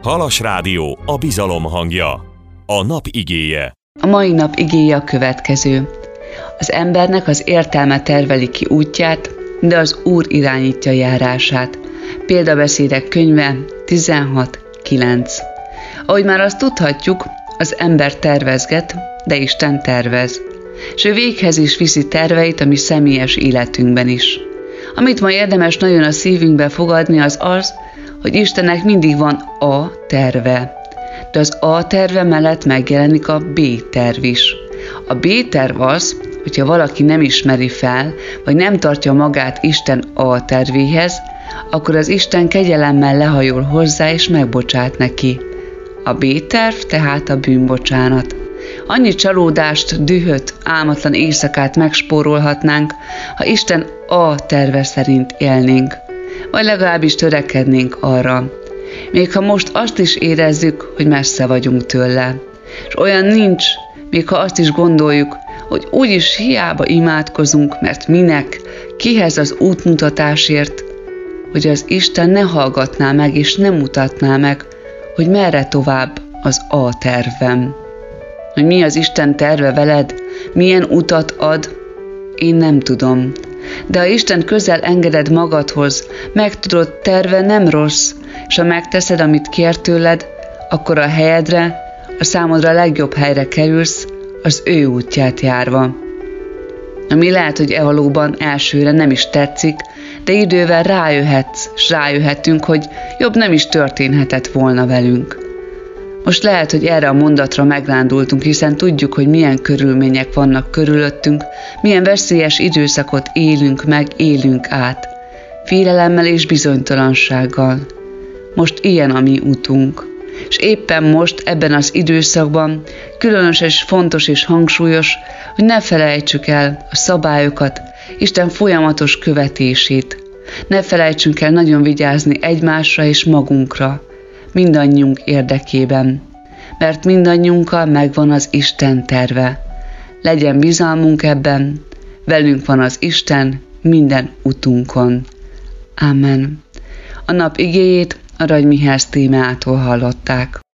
Halas Rádió, a bizalom hangja. A nap igéje. A mai nap igéje a következő. Az embernek az értelme terveli ki útját, de az Úr irányítja járását. Példabeszédek könyve 16:9. Ahogy már azt tudhatjuk, az ember tervezget, de Isten tervez. És ő véghez is viszi terveit a mi személyes életünkben is. Amit ma érdemes nagyon a szívünkbe fogadni, az az, hogy Istennek mindig van A terve. De az A terve mellett megjelenik a B terv is. A B terv az, hogyha valaki nem ismeri fel, vagy nem tartja magát Isten A tervéhez, akkor az Isten kegyelemmel lehajol hozzá és megbocsát neki. A B terv tehát a bűnbocsánat. Annyi csalódást, dühöt, álmatlan éjszakát megspórolhatnánk, ha Isten A terve szerint élnénk, vagy legalábbis törekednénk arra. Még ha most azt is érezzük, hogy messze vagyunk tőle. És olyan nincs, még ha azt is gondoljuk, hogy úgyis hiába imádkozunk, mert minek, kihez az útmutatásért, hogy az Isten ne hallgatná meg és nem mutatná meg, hogy merre tovább az A tervem. Hogy mi az Isten terve veled, milyen utat ad, én nem tudom. De ha Isten közel engeded magadhoz, megtudod, terve nem rossz, és ha megteszed, amit kér tőled, akkor a helyedre, a számodra legjobb helyre kerülsz, az ő útját járva. Ami lehet, hogy valóban elsőre nem is tetszik, de idővel rájöhetsz, s rájöhetünk, hogy jobb nem is történhetett volna velünk. Most lehet, hogy erre a mondatra megrándultunk, hiszen tudjuk, hogy milyen körülmények vannak körülöttünk, milyen veszélyes időszakot élünk át, félelemmel és bizonytalansággal. Most ilyen a mi utunk, és éppen most, ebben az időszakban különös és fontos és hangsúlyos, hogy ne felejtsük el a szabályokat, Isten folyamatos követését. Ne felejtsünk el nagyon vigyázni egymásra és magunkra, mindannyiunk érdekében, mert mindannyiunkkal megvan az Isten terve. Legyen bizalmunk ebben, velünk van az Isten minden utunkon. Amen. A nap igéjét Arany Mihály Tímeától hallották.